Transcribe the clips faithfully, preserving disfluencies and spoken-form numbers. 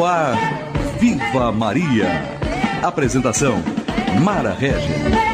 ar, Viva Maria. Apresentação, Mara Régia.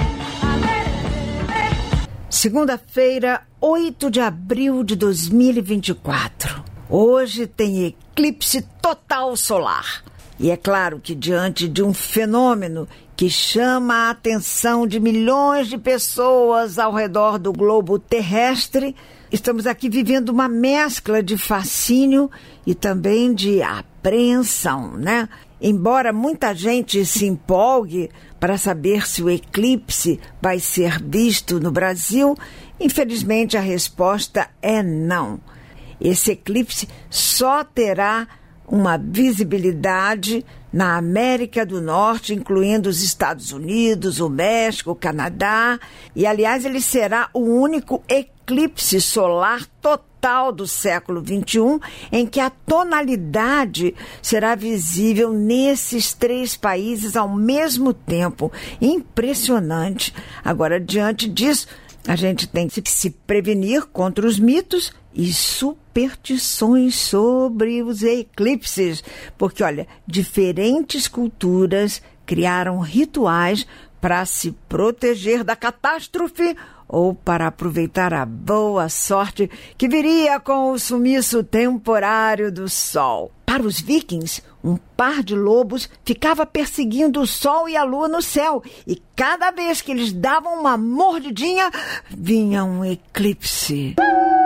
Segunda-feira, oito de abril de dois mil e vinte e quatro. Hoje tem eclipse total solar. E é claro que diante de um fenômeno que chama a atenção de milhões de pessoas ao redor do globo terrestre, estamos aqui vivendo uma mescla de fascínio e também de apreensão, né? Embora muita gente se empolgue para saber se o eclipse vai ser visto no Brasil, infelizmente a resposta é não. Esse eclipse só terá uma visibilidade na América do Norte, incluindo os Estados Unidos, o México, o Canadá. E, aliás, ele será o único eclipse solar total do século vinte e um em que a tonalidade será visível nesses três países ao mesmo tempo. Impressionante. Agora, diante disso, a gente tem que se prevenir contra os mitos e superstições sobre os eclipses. Porque, olha, diferentes culturas criaram rituais para se proteger da catástrofe ou para aproveitar a boa sorte que viria com o sumiço temporário do sol. Para os vikings, um par de lobos ficava perseguindo o sol e a lua no céu, e cada vez que eles davam uma mordidinha, vinha um eclipse.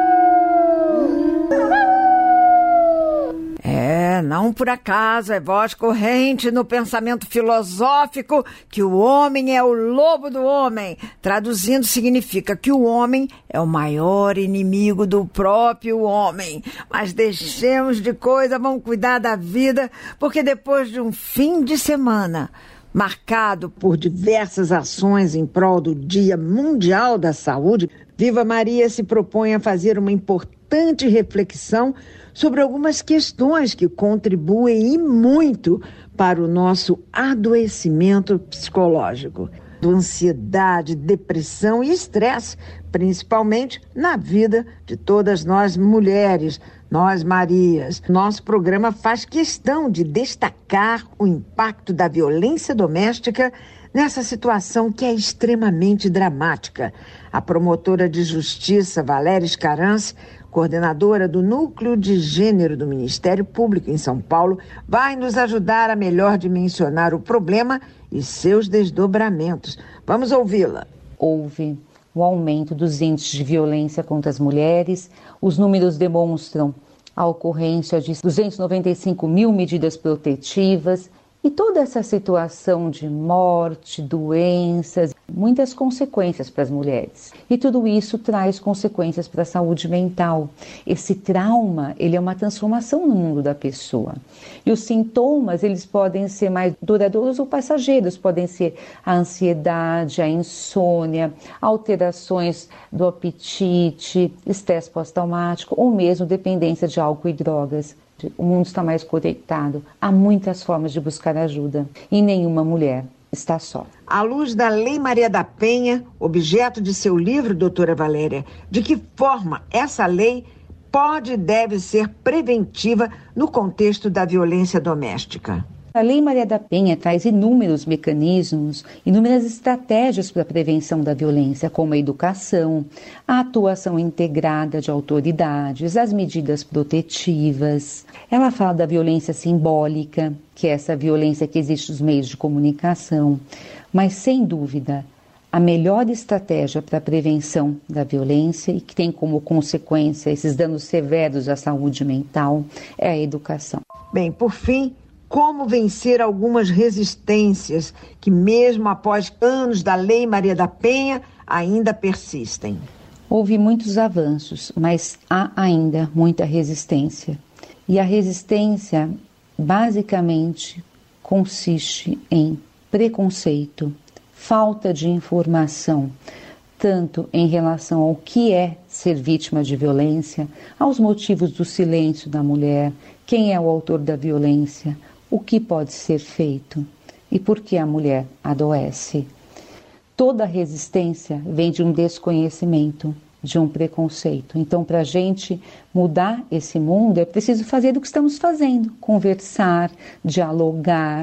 É, não por acaso é voz corrente no pensamento filosófico que o homem é o lobo do homem. Traduzindo, significa que o homem é o maior inimigo do próprio homem. Mas deixemos de coisa, vamos cuidar da vida, porque depois de um fim de semana marcado por diversas ações em prol do Dia Mundial da Saúde, Viva Maria se propõe a fazer uma importante reflexão sobre algumas questões que contribuem e muito para o nosso adoecimento psicológico. Ansiedade, depressão e estresse, principalmente na vida de todas nós mulheres, nós Marias. Nosso programa faz questão de destacar o impacto da violência doméstica nessa situação que é extremamente dramática. A promotora de justiça, Valéria Scarance, coordenadora do Núcleo de Gênero do Ministério Público em São Paulo, vai nos ajudar a melhor dimensionar o problema e seus desdobramentos. Vamos ouvi-la. Houve o aumento dos índices de violência contra as mulheres. Os números demonstram a ocorrência de duzentas e noventa e cinco mil medidas protetivas. E toda essa situação de morte, doenças, muitas consequências para as mulheres. E tudo isso traz consequências para a saúde mental. Esse trauma, ele é uma transformação no mundo da pessoa. E os sintomas, eles podem ser mais duradouros ou passageiros. Podem ser a ansiedade, a insônia, alterações do apetite, estresse pós-traumático ou mesmo dependência de álcool e drogas. O mundo está mais conectado. Há muitas formas de buscar ajuda. E nenhuma mulher está só. À luz da Lei Maria da Penha, objeto de seu livro, doutora Valéria, de que forma essa lei pode e deve ser preventiva no contexto da violência doméstica? A Lei Maria da Penha traz inúmeros mecanismos, inúmeras estratégias para a prevenção da violência, como a educação, a atuação integrada de autoridades, as medidas protetivas. Ela fala da violência simbólica, que é essa violência que existe nos meios de comunicação, mas sem dúvida, a melhor estratégia para a prevenção da violência e que tem como consequência esses danos severos à saúde mental é a educação. Bem, por fim, como vencer algumas resistências que, mesmo após anos da Lei Maria da Penha, ainda persistem? Houve muitos avanços, mas há ainda muita resistência. E a resistência, basicamente, consiste em preconceito, falta de informação, tanto em relação ao que é ser vítima de violência, aos motivos do silêncio da mulher, quem é o autor da violência, o que pode ser feito e por que a mulher adoece. Toda resistência vem de um desconhecimento de um preconceito. Então, para a gente mudar esse mundo, é preciso fazer o que estamos fazendo: conversar, dialogar,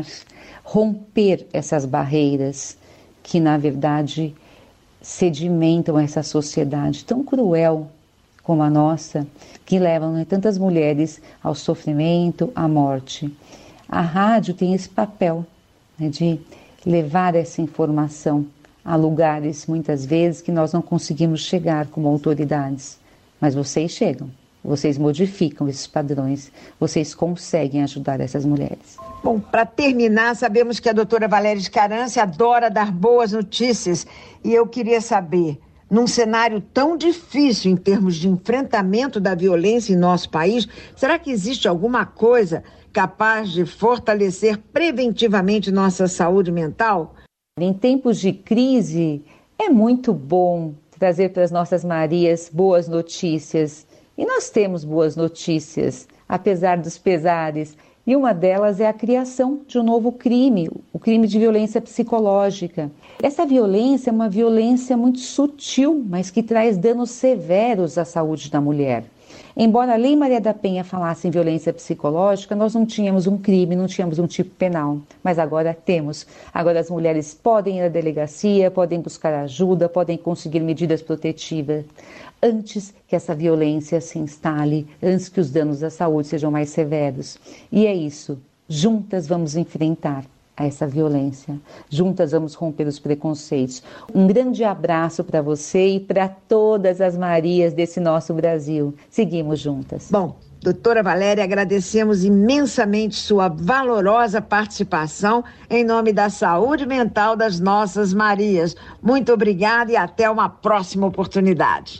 romper essas barreiras que, na verdade, sedimentam essa sociedade tão cruel como a nossa, que levam, né, tantas mulheres ao sofrimento, à morte. A rádio tem esse papel, né, de levar essa informação a lugares, muitas vezes, que nós não conseguimos chegar como autoridades. Mas vocês chegam, vocês modificam esses padrões, vocês conseguem ajudar essas mulheres. Bom, para terminar, sabemos que a doutora Valéria Scarance adora dar boas notícias. E eu queria saber, num cenário tão difícil em termos de enfrentamento da violência em nosso país, será que existe alguma coisa capaz de fortalecer preventivamente nossa saúde mental? Em tempos de crise, é muito bom trazer para as nossas Marias boas notícias. E nós temos boas notícias, apesar dos pesares. E uma delas é a criação de um novo crime, o crime de violência psicológica. Essa violência é uma violência muito sutil, mas que traz danos severos à saúde da mulher. Embora a Lei Maria da Penha falasse em violência psicológica, nós não tínhamos um crime, não tínhamos um tipo penal. Mas agora temos. Agora as mulheres podem ir à delegacia, podem buscar ajuda, podem conseguir medidas protetivas antes que essa violência se instale, antes que os danos à saúde sejam mais severos. E é isso. Juntas vamos enfrentar a essa violência. Juntas vamos romper os preconceitos. Um grande abraço para você e para todas as Marias desse nosso Brasil. Seguimos juntas. Bom, doutora Valéria, agradecemos imensamente sua valorosa participação em nome da saúde mental das nossas Marias. Muito obrigada e até uma próxima oportunidade.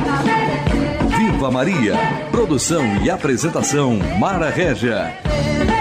Viva Maria! Produção e apresentação Mara Régia.